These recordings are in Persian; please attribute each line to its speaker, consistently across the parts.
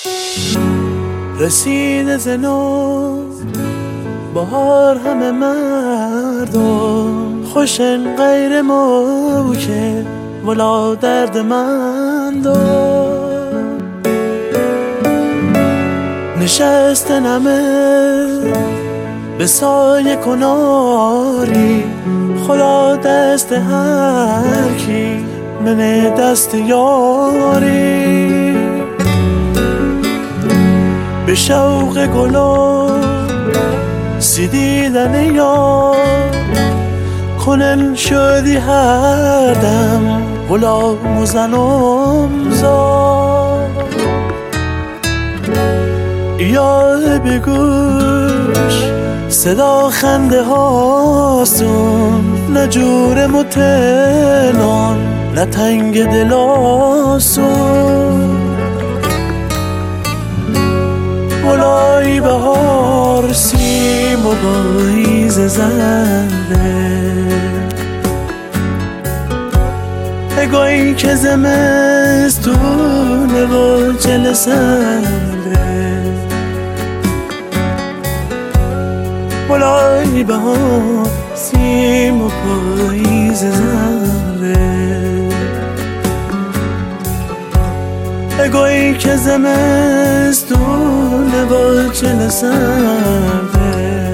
Speaker 1: رسیده زنو بهار همه مردم خوشن غیر مو که ولا درد من دار نشستن همه به سایه کناری خدا دست هر کی من دست یاری به شوق گلو سیدیدن یار کنن شدی هر دم غلام و زنم زار یا بگوش صدا خنده هاستون نه جور متلون نه تنگ دلاسون ولای بهار سیم و بایز زنده اگوی که زمستونه و جلسنده ولای بهار سیم و بایز زنده اگوی که زمستونه و جلسنده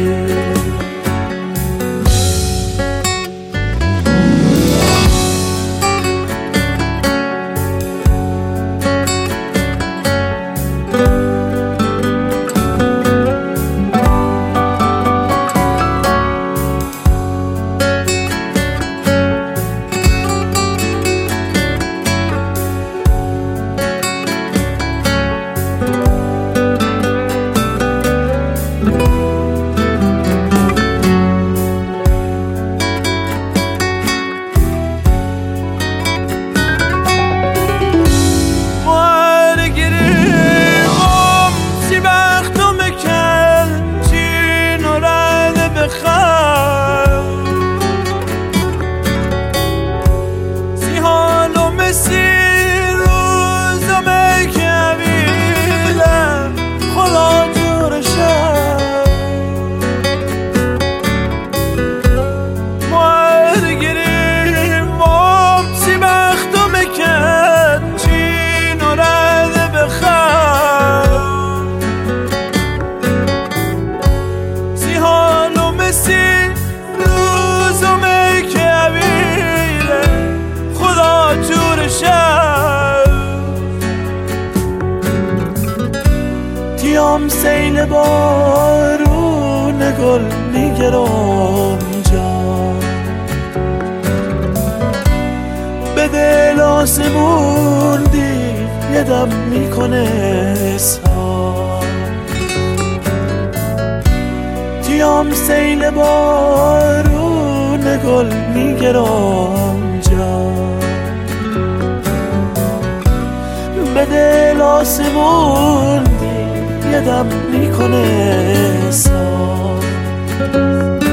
Speaker 1: تیام سیل بارون گل میگرم جا به دل آسمون دی یه دم میکنه سا تیام سیل بارون گل میگرم جا به دل آسمون دی یه دم میکنه سا